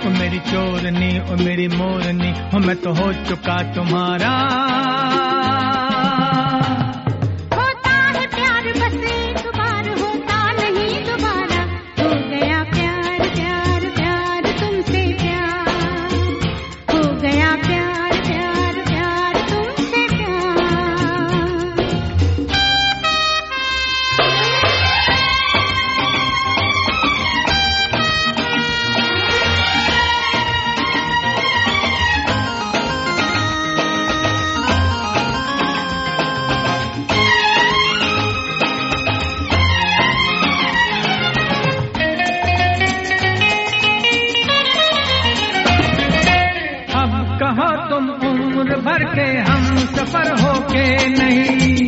ओ मेरी चोरनी ओ मेरी मोरनी, हो मैं तो हो चुका तुम्हारा। होता है प्यार बस एक बार, होता नहीं दोबारा। हो गया प्यार प्यार प्यार तुमसे प्यार, हो गया प्यार प्यार प्यार तुमसे प्यार। कहो तुम उम्र भर के हम सफर हो के नहीं,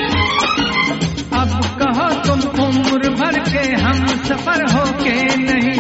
अब कहो तुम उम्र भर के हम सफर हो के नहीं।